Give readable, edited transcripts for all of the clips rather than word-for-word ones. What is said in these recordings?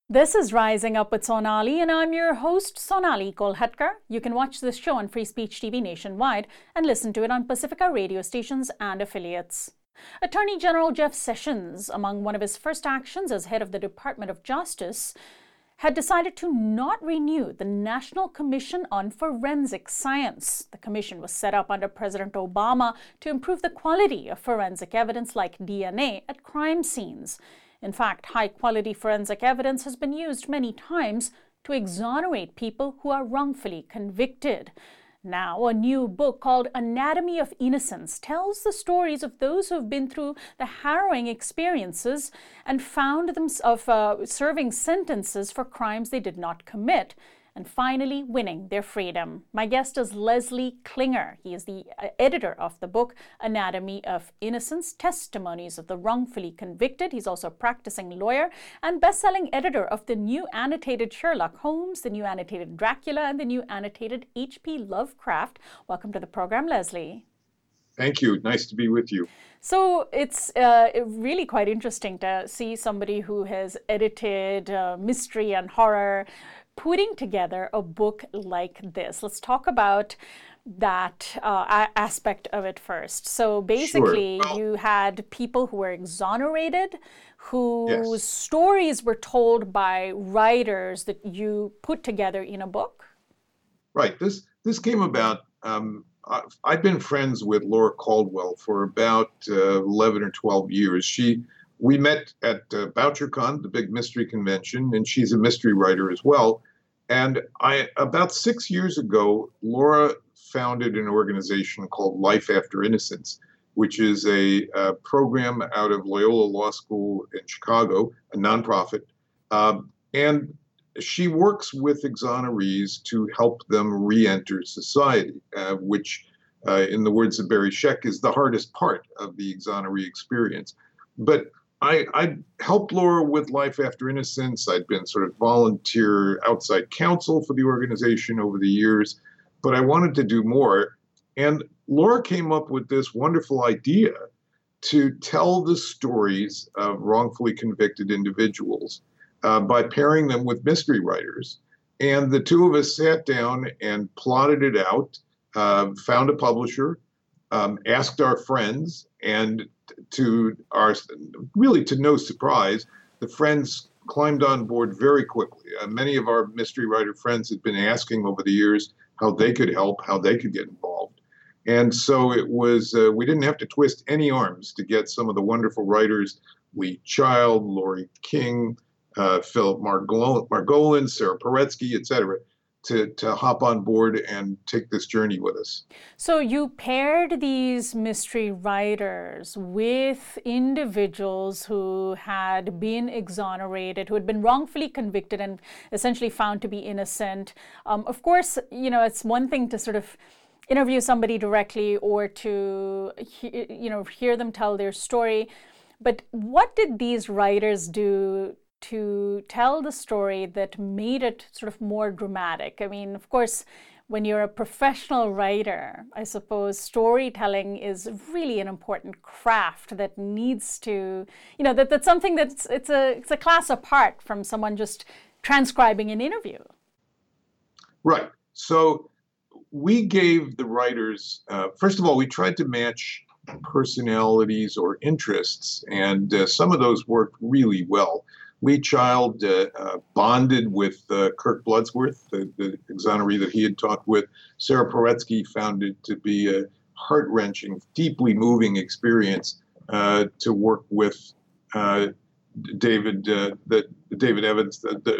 This is Rising Up with Sonali, and I'm your host, Sonali Kolhatkar. You can watch this show on Free Speech TV nationwide and listen to it on Pacifica radio stations and affiliates. Attorney General Jeff Sessions, among one of his first actions as head of the Department of Justice, had decided to not renew the National Commission on Forensic Science. The commission was set up under President Obama to improve the quality of forensic evidence like DNA at crime scenes. In fact, high-quality forensic evidence has been used many times to exonerate people who are wrongfully convicted. Now, a new book called Anatomy of Innocence tells the stories of those who have been through the harrowing experiences and found themselves serving sentences for crimes they did not commit, and finally winning their freedom. My guest is Leslie Klinger. He is the editor of the book Anatomy of Innocence, Testimonies of the Wrongfully Convicted. He's also a practicing lawyer and best-selling editor of the new annotated Sherlock Holmes, the new annotated Dracula, and the new annotated H.P. Lovecraft. Welcome to the program, Leslie. Thank you. Nice to be with you. So it's really quite interesting to see somebody who has edited mystery and horror putting together a book like this. Let's talk about that aspect of it first. So basically, Sure. Well, you had people who were exonerated, whose stories were told by writers that you put together in a book. right. This came about. I've been friends with Laura Caldwell for about 11 or 12 years. We met at BoucherCon, the big mystery convention, and she's a mystery writer as well. And about 6 years ago, Laura founded an organization called Life After Innocence, which is a program out of Loyola Law School in Chicago, a nonprofit. And she works with exonerees to help them re-enter society, which, in the words of Barry Scheck, is the hardest part of the exoneree experience. But I helped Laura with Life After Innocence. I'd been sort of volunteer outside counsel for the organization over the years, but I wanted to do more. And Laura came up with this wonderful idea to tell the stories of wrongfully convicted individuals by pairing them with mystery writers. And the two of us sat down and plotted it out, found a publisher, asked our friends, and to no surprise, the friends climbed on board very quickly. Many of our mystery writer friends had been asking over the years how they could help, how they could get involved. And so it was, we didn't have to twist any arms to get some of the wonderful writers, Lee Child, Laurie King, Philip Margolin, Sarah Paretsky, et cetera, to hop on board and take this journey with us. So you paired these mystery writers with individuals who had been exonerated, who had been wrongfully convicted and essentially found to be innocent. Of course, it's one thing to sort of interview somebody directly or to, hear them tell their story. But what did these writers do to tell the story that made it sort of more dramatic? I mean, of course, when you're a professional writer, I suppose storytelling is really an important craft that needs to, that's something that's it's a class apart from someone just transcribing an interview. Right. So we gave the writers, first of all, we tried to match personalities or interests, and some of those worked really well. Lee Child bonded with Kirk Bloodsworth, the exoneree that he had talked with. Sarah Paretsky found it to be a heart-wrenching, deeply moving experience to work with David Evans.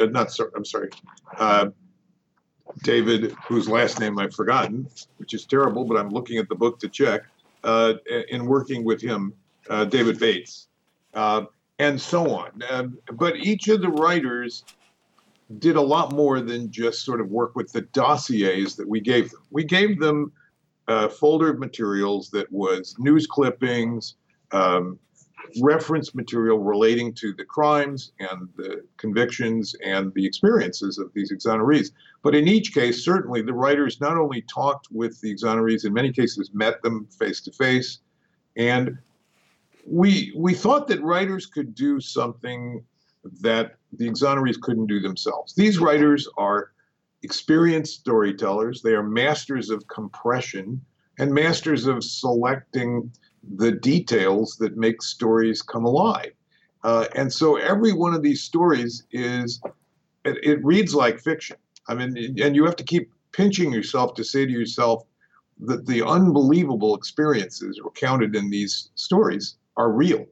David, whose last name I've forgotten, which is terrible, but I'm looking at the book to check. In working with him, David Bates. And so on. But each of the writers did a lot more than just sort of work with the dossiers that we gave them. We gave them a folder of materials that was news clippings, reference material relating to the crimes and the convictions and the experiences of these exonerees. But in each case, certainly the writers not only talked with the exonerees, in many cases met them face to face, and we thought that writers could do something that the exonerees couldn't do themselves. These writers are experienced storytellers. They are masters of compression and masters of selecting the details that make stories come alive. And so every one of these stories it reads like fiction. I mean, and you have to keep pinching yourself to say to yourself that the unbelievable experiences recounted in these stories are real.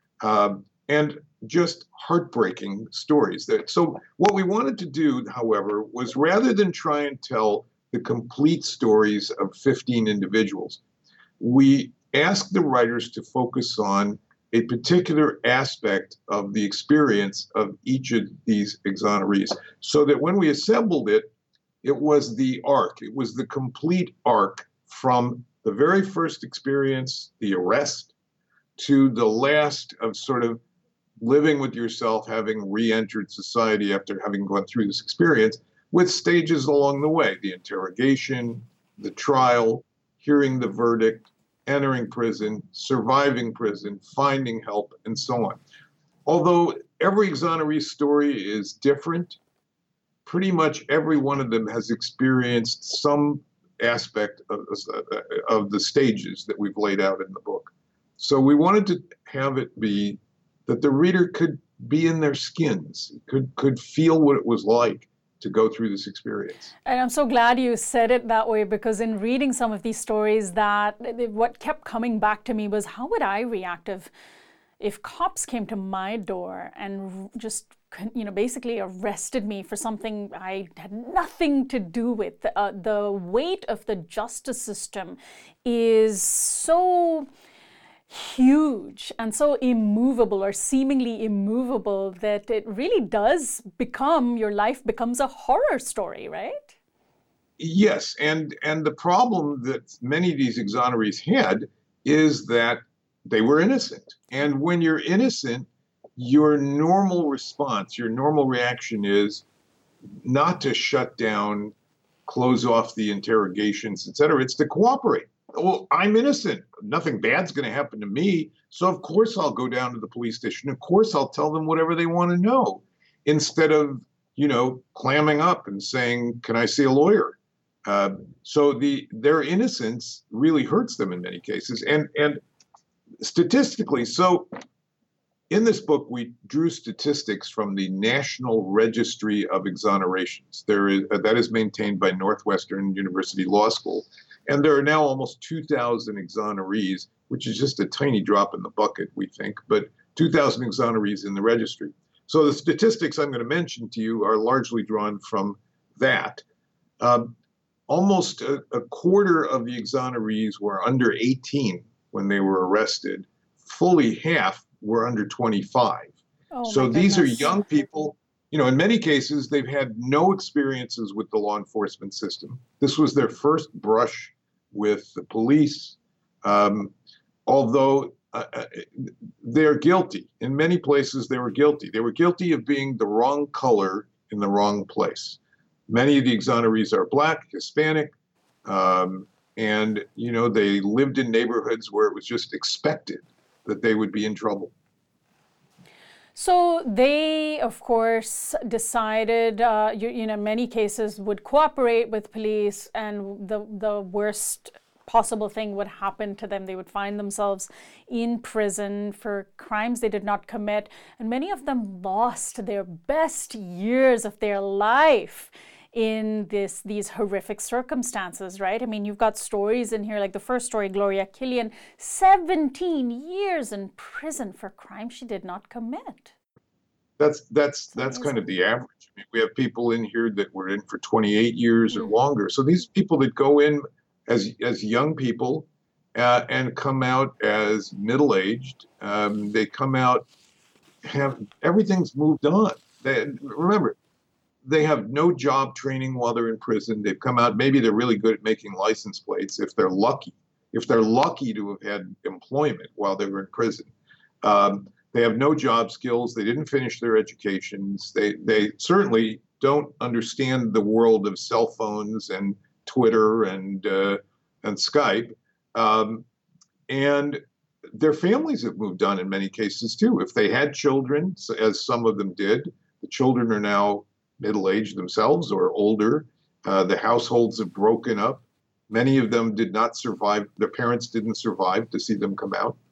And just heartbreaking stories. So what we wanted to do, however, was rather than try and tell the complete stories of 15 individuals, we asked the writers to focus on a particular aspect of the experience of each of these exonerees, so that when we assembled it, it was the arc. It was the complete arc from the very first experience, the arrest, to the last of sort of living with yourself, having re-entered society after having gone through this experience, with stages along the way: the interrogation, the trial, hearing the verdict, entering prison, surviving prison, finding help, and so on. Although every exoneree story is different, pretty much every one of them has experienced some aspect of the stages that we've laid out in the book. So we wanted to have it be that the reader could be in their skins, could feel what it was like to go through this experience. And I'm so glad you said it that way, because in reading some of these stories, what kept coming back to me was, how would I react if cops came to my door and just, basically arrested me for something I had nothing to do with? The weight of the justice system is so huge and so immovable, or seemingly immovable, that it really does become, your life becomes a horror story, right? Yes, and the problem that many of these exonerees had is that they were innocent. And when you're innocent, your normal response, your normal reaction is not to shut down, close off the interrogations, etc. It's to cooperate. Well, I'm innocent. Nothing bad's going to happen to me. So of course I'll go down to the police station. Of course I'll tell them whatever they want to know, instead of, clamming up and saying, "Can I see a lawyer?" So their innocence really hurts them in many cases. And statistically, so in this book, we drew statistics from the National Registry of Exonerations. That is maintained by Northwestern University Law School. And there are now almost 2,000 exonerees, which is just a tiny drop in the bucket, we think, but 2,000 exonerees in the registry. So the statistics I'm going to mention to you are largely drawn from that. Almost a quarter of the exonerees were under 18 when they were arrested. Fully half were under 25. So these are young people. In many cases, they've had no experiences with the law enforcement system. This was their first brush with the police, although they're guilty. In many places, they were guilty. They were guilty of being the wrong color in the wrong place. Many of the exonerees are Black, Hispanic, and, they lived in neighborhoods where it was just expected that they would be in trouble. So they, of course, decided, in many cases, would cooperate with police, and the worst possible thing would happen to them. They would find themselves in prison for crimes they did not commit, and many of them lost their best years of their life in these horrific circumstances, right? I mean, you've got stories in here, like the first story, Gloria Killian, 17 years in prison for crimes she did not commit. That's kind of the average. I mean, we have people in here that were in for 28 years or longer. So these people that go in as young people and come out as middle-aged, they come out, everything's moved on. Remember, they have no job training while they're in prison. They've come out, maybe they're really good at making license plates if they're lucky. If they're lucky to have had employment while they were in prison. They have no job skills. They didn't finish their educations. They certainly don't understand the world of cell phones and Twitter and Skype. And their families have moved on in many cases too. If they had children, as some of them did, the children are now middle-aged themselves or older. The households have broken up. Many of them did not survive. Their parents didn't survive to see them come out.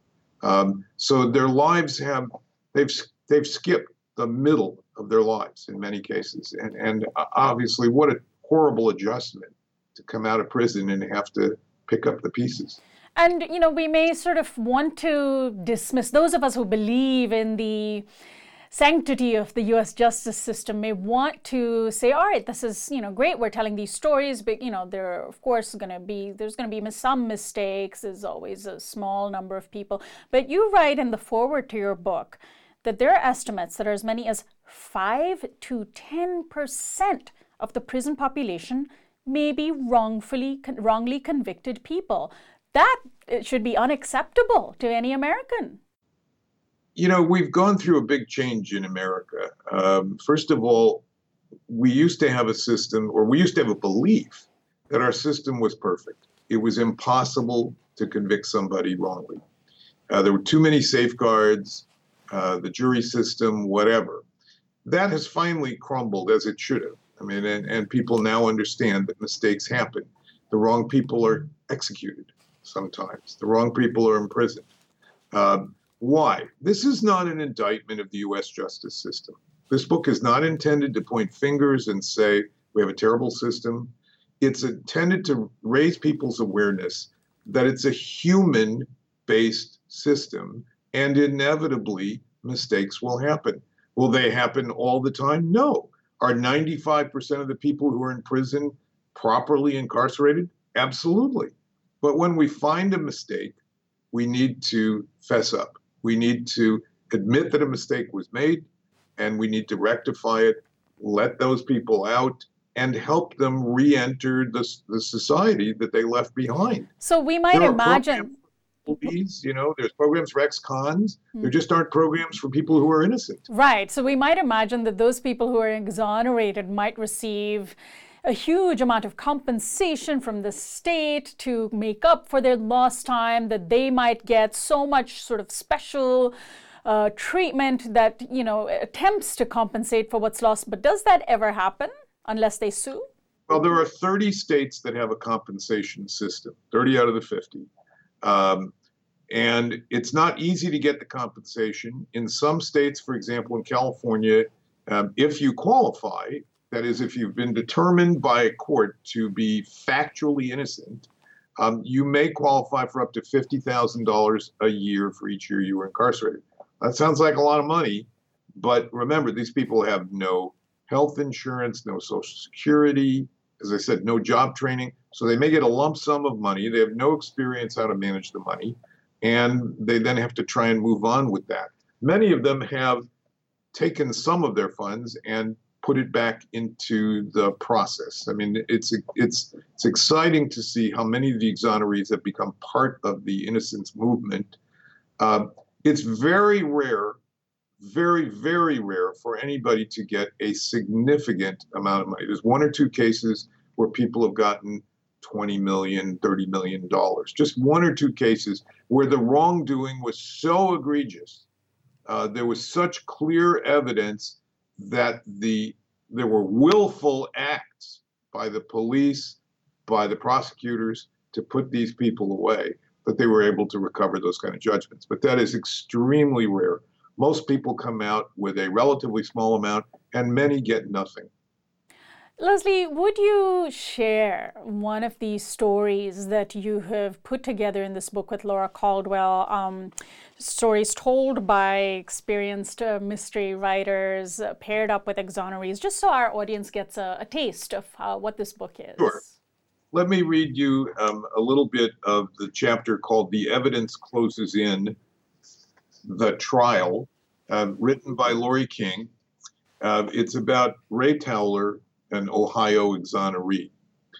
So their lives they've skipped the middle of their lives in many cases. And obviously, what a horrible adjustment to come out of prison and have to pick up the pieces. And, we may sort of want to dismiss, those of us who believe in the sanctity of the U.S. justice system may want to say, all right, this is, great, we're telling these stories, but, there are, of course, there's going to be some mistakes. There's always a small number of people. But you write in the foreword to your book that there are estimates that are as many as 5 to 10% of the prison population may be wrongly convicted people. That should be unacceptable to any American. We've gone through a big change in America. First of all, we used to have a system, or we used to have a belief that our system was perfect. It was impossible to convict somebody wrongly. There were too many safeguards, the jury system, whatever. That has finally crumbled, as it should have. I mean, and people now understand that mistakes happen. The wrong people are executed sometimes. The wrong people are imprisoned. Why? This is not an indictment of the U.S. justice system. This book is not intended to point fingers and say, we have a terrible system. It's intended to raise people's awareness that it's a human-based system, and inevitably, mistakes will happen. Will they happen all the time? No. Are 95% of the people who are in prison properly incarcerated? Absolutely. But when we find a mistake, we need to fess up. We need to admit that a mistake was made, and we need to rectify it, let those people out, and help them re-enter the society that they left behind. So we might imagine... There's programs for ex-cons. There just aren't programs for people who are innocent. Right. So we might imagine that those people who are exonerated might receive a huge amount of compensation from the state to make up for their lost time, that they might get so much sort of special treatment that, attempts to compensate for what's lost. But does that ever happen unless they sue? Well, there are 30 states that have a compensation system, 30 out of the 50. And it's not easy to get the compensation. In some states, for example, in California, if you qualify, that is, if you've been determined by a court to be factually innocent, you may qualify for up to $50,000 a year for each year you were incarcerated. That sounds like a lot of money, but remember, these people have no health insurance, no Social Security, as I said, no job training. So they may get a lump sum of money. They have no experience how to manage the money, and they then have to try and move on with that. Many of them have taken some of their funds and put it back into the process. I mean, it's exciting to see how many of the exonerees have become part of the innocence movement. It's very rare, very, very rare for anybody to get a significant amount of money. There's one or two cases where people have gotten $20 million, $30 million. Just one or two cases where the wrongdoing was so egregious. There was such clear evidence that there were willful acts by the police, by the prosecutors to put these people away, that they were able to recover those kind of judgments. But that is extremely rare. Most people come out with a relatively small amount, and many get nothing. Leslie, would you share one of these stories that you have put together in this book with Laura Caldwell, stories told by experienced mystery writers paired up with exonerees, just so our audience gets a taste of what this book is? Sure. Let me read you a little bit of the chapter called The Evidence Closes In, The Trial, written by Laurie King. It's about Ray Towler, an Ohio exoneree.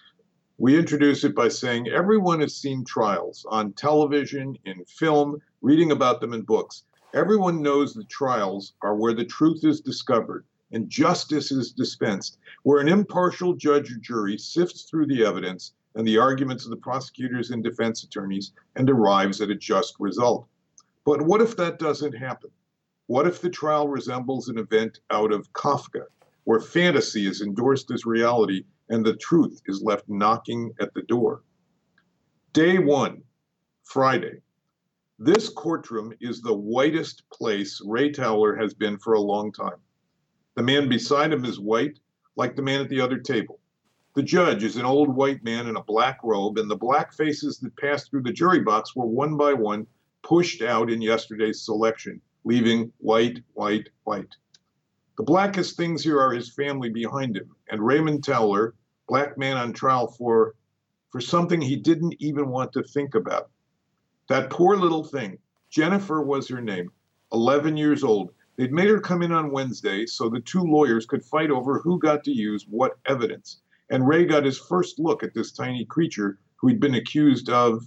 We introduce it by saying everyone has seen trials on television, in film, reading about them in books. Everyone knows the trials are where the truth is discovered and justice is dispensed, where an impartial judge or jury sifts through the evidence and the arguments of the prosecutors and defense attorneys and arrives at a just result. But what if that doesn't happen? What if the trial resembles an event out of Kafka, where fantasy is endorsed as reality and the truth is left knocking at the door? Day one, Friday. This courtroom is the whitest place Ray Towler has been for a long time. The man beside him is white, like the man at the other table. The judge is an old white man in a black robe, and the black faces that passed through the jury box were one by one pushed out in yesterday's selection, leaving white, white, white. The blackest things here are his family behind him, and Raymond Towler, black man on trial for something he didn't even want to think about. That poor little thing, Jennifer was her name, 11 years old. They'd made her come in on Wednesday so the two lawyers could fight over who got to use what evidence. And Ray got his first look at this tiny creature who he'd been accused of,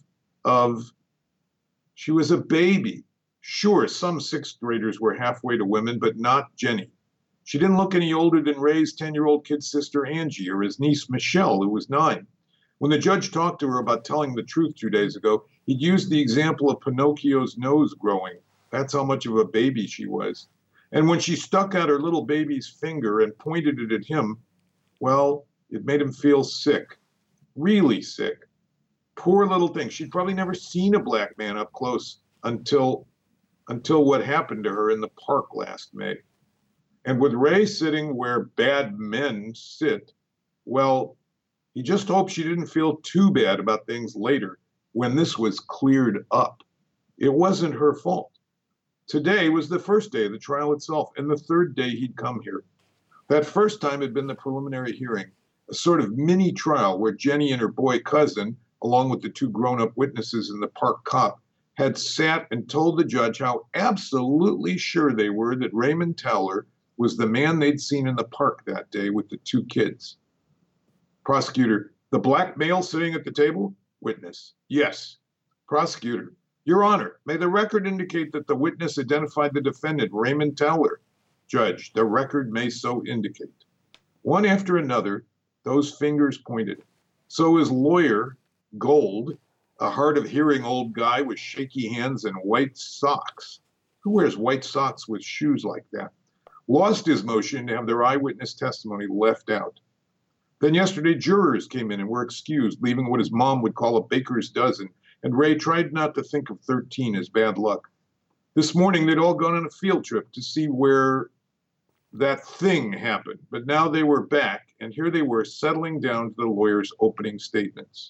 she was a baby. Sure, some sixth graders were halfway to women, but not Jenny. She didn't look any older than Ray's 10-year-old kid sister Angie or his niece Michelle, who was 9. When the judge talked to her about telling the truth 2 days ago, he'd used the example of Pinocchio's nose growing. That's how much of a baby she was. And when she stuck out her little baby's finger and pointed it at him, well, it made him feel sick, really sick. Poor little thing. She'd probably never seen a black man up close until what happened to her in the park last May. And with Ray sitting where bad men sit, well, he just hoped she didn't feel too bad about things later when this was cleared up. It wasn't her fault. Today was the first day of the trial itself, and the third day he'd come here. That first time had been the preliminary hearing, a sort of mini trial where Jenny and her boy cousin, along with the 2 grown-up witnesses and the park cop, had sat and told the judge how absolutely sure they were that Raymond Towler was the man they'd seen in the park that day with the 2 kids. Prosecutor, the black male sitting at the table? Witness, yes. Prosecutor, Your Honor, may the record indicate that the witness identified the defendant, Raymond Towler? Judge, the record may so indicate. One after another, those fingers pointed. So his lawyer, Gold, a hard-of-hearing old guy with shaky hands and white socks. Who wears white socks with shoes like that? Lost his motion to have their eyewitness testimony left out. Then yesterday, jurors came in and were excused, leaving what his mom would call a baker's dozen, and Ray tried not to think of 13 as bad luck. This morning, they'd all gone on a field trip to see where that thing happened, but now they were back, and here they were settling down to the lawyer's opening statements.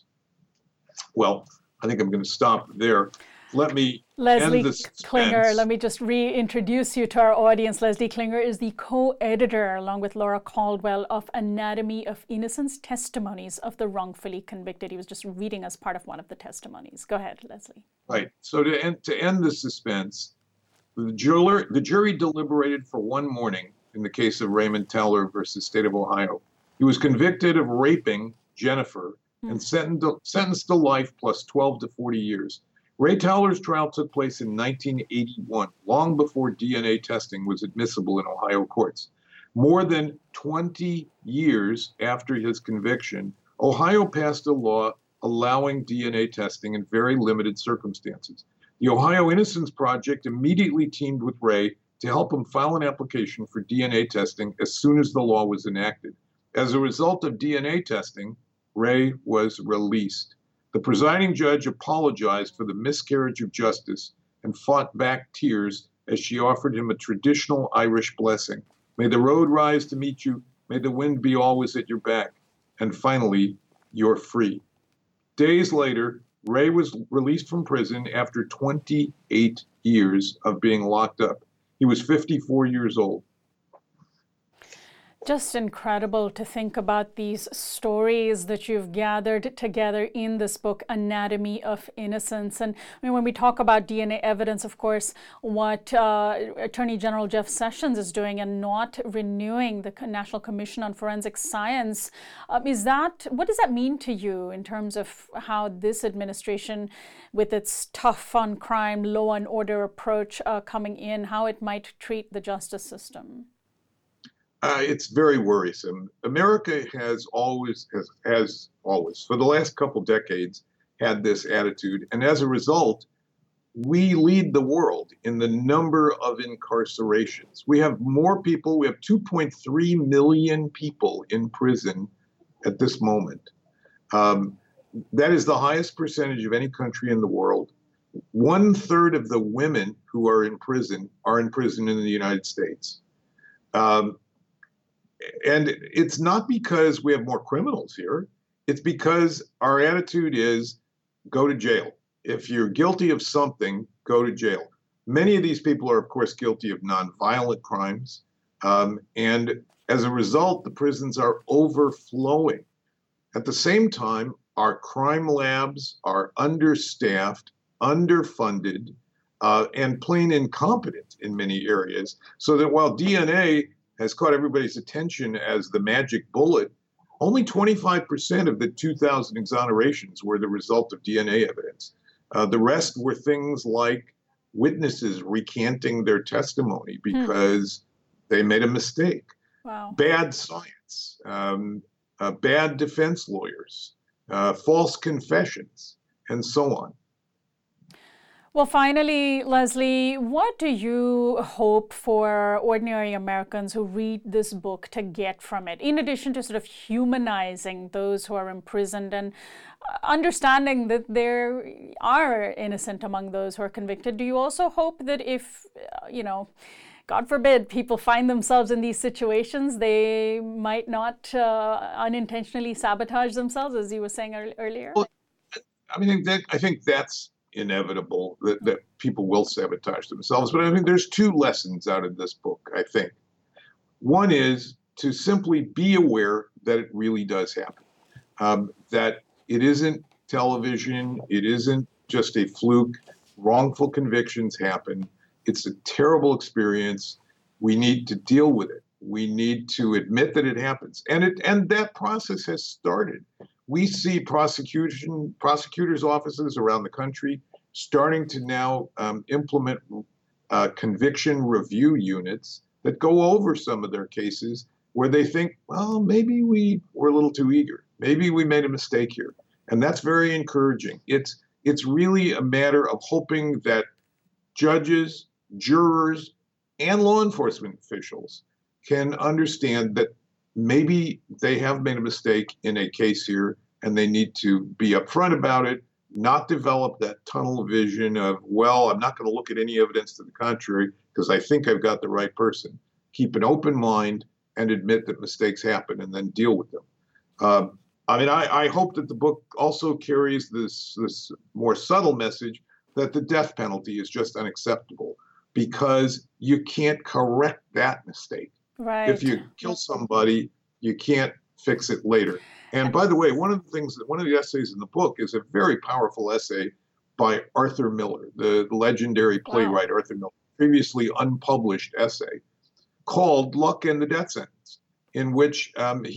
Well, I think I'm going to stop there. Let me Leslie end the Klinger, let me just reintroduce you to our audience. Leslie Klinger is the co-editor, along with Laura Caldwell, of Anatomy of Innocence, Testimonies of the Wrongfully Convicted. He was just reading us part of one of the testimonies. Go ahead, Leslie. Right. So to end the suspense, the jury deliberated for one morning in the case of Raymond Towler versus State of Ohio. He was convicted of raping Jennifer and sentenced to life plus 12 to 40 years. Ray Towler's trial took place in 1981, long before DNA testing was admissible in Ohio courts. More than 20 years after his conviction, Ohio passed a law allowing DNA testing in very limited circumstances. The Ohio Innocence Project immediately teamed with Ray to help him file an application for DNA testing as soon as the law was enacted. As a result of DNA testing, Ray was released. The presiding judge apologized for the miscarriage of justice and fought back tears as she offered him a traditional Irish blessing. May the road rise to meet you. May the wind be always at your back. And finally, you're free. Days later, Ray was released from prison after 28 years of being locked up. He was 54 years old. Just incredible to think about these stories that you've gathered together in this book, Anatomy of Innocence. And I mean, when we talk about DNA evidence, of course, what Attorney General Jeff Sessions is doing and not renewing the National Commission on Forensic Science, what does that mean to you in terms of how this administration, with its tough on crime, law and order approach coming in, how it might treat the justice system? It's very worrisome. America has always, for the last couple decades, had this attitude. And as a result, we lead the world in the number of incarcerations. We have more people, we have 2.3 million people in prison at this moment. That is the highest percentage of any country in the world. 1/3 of the women who are in prison in the United States. And it's not because we have more criminals here. It's because our attitude is go to jail. If you're guilty of something, go to jail. Many of these people are, of course, guilty of nonviolent crimes. And as a result, the prisons are overflowing. At the same time, our crime labs are understaffed, underfunded, and plain incompetent in many areas. So that while DNA has caught everybody's attention as the magic bullet, only 25% of the 2,000 exonerations were the result of DNA evidence. The rest were things like witnesses recanting their testimony because they made a mistake. Wow. Bad science, bad defense lawyers, false confessions, and so on. Well, finally, Leslie, what do you hope for ordinary Americans who read this book to get from it, in addition to sort of humanizing those who are imprisoned and understanding that there are innocent among those who are convicted? Do you also hope that if, God forbid, people find themselves in these situations, they might not unintentionally sabotage themselves, as you were saying earlier? Well, I think that's inevitable, that people will sabotage themselves. But I mean, there's two lessons out of this book, I think. One is to simply be aware that it really does happen, that it isn't television, it isn't just a fluke. Wrongful convictions happen. It's a terrible experience. We need to deal with it. We need to admit that it happens. And that process has started. We see prosecutors' offices around the country starting to now implement conviction review units that go over some of their cases where they think, well, maybe we were a little too eager. Maybe we made a mistake here. And that's very encouraging. It's really a matter of hoping that judges, jurors, and law enforcement officials can understand that maybe they have made a mistake in a case here and they need to be upfront about it, not develop that tunnel vision of, well, I'm not going to look at any evidence to the contrary because I think I've got the right person. Keep an open mind and admit that mistakes happen and then deal with them. I hope that the book also carries this more subtle message that the death penalty is just unacceptable because you can't correct that mistake. Right. If you kill somebody, you can't fix it later. And by the way, one of the essays in the book is a very powerful essay by Arthur Miller, the legendary playwright. Wow. Arthur Miller, previously unpublished essay called Luck and the Death Sentence, in which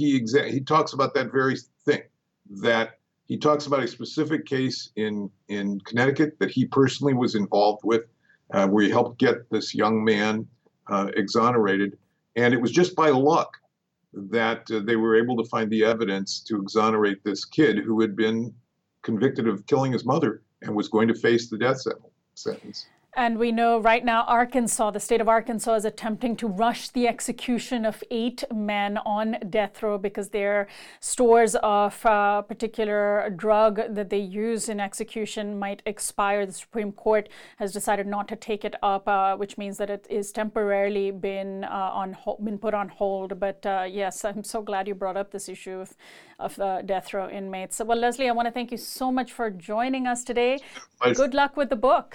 he talks about that very thing, that he talks about a specific case in Connecticut that he personally was involved with, where he helped get this young man exonerated. And it was just by luck that they were able to find the evidence to exonerate this kid who had been convicted of killing his mother and was going to face the death sentence. And we know right now Arkansas, the state of Arkansas, is attempting to rush the execution of 8 men on death row because their stores of a particular drug that they use in execution might expire. The Supreme Court has decided not to take it up, which means that it is temporarily been put on hold. But yes, I'm so glad you brought up this issue of death row inmates. Well, Leslie, I want to thank you so much for joining us today. Good luck with the book.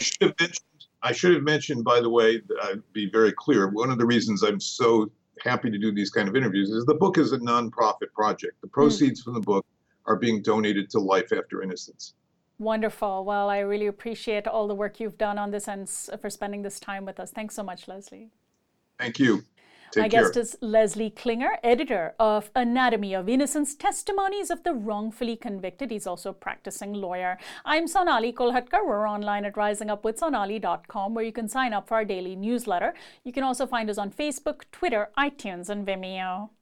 I should have mentioned, by the way, be very clear, one of the reasons I'm so happy to do these kind of interviews is the book is a nonprofit project. The proceeds from the book are being donated to Life After Innocence. Wonderful. Well, I really appreciate all the work you've done on this and for spending this time with us. Thanks so much, Leslie. Thank you. Take My care. guest is Leslie Klinger, editor of Anatomy of Innocence, Testimonies of the Wrongfully Convicted. He's also a practicing lawyer. I'm Sonali Kolhatkar. We're online at risingupwithsonali.com, where you can sign up for our daily newsletter. You can also find us on Facebook, Twitter, iTunes, and Vimeo.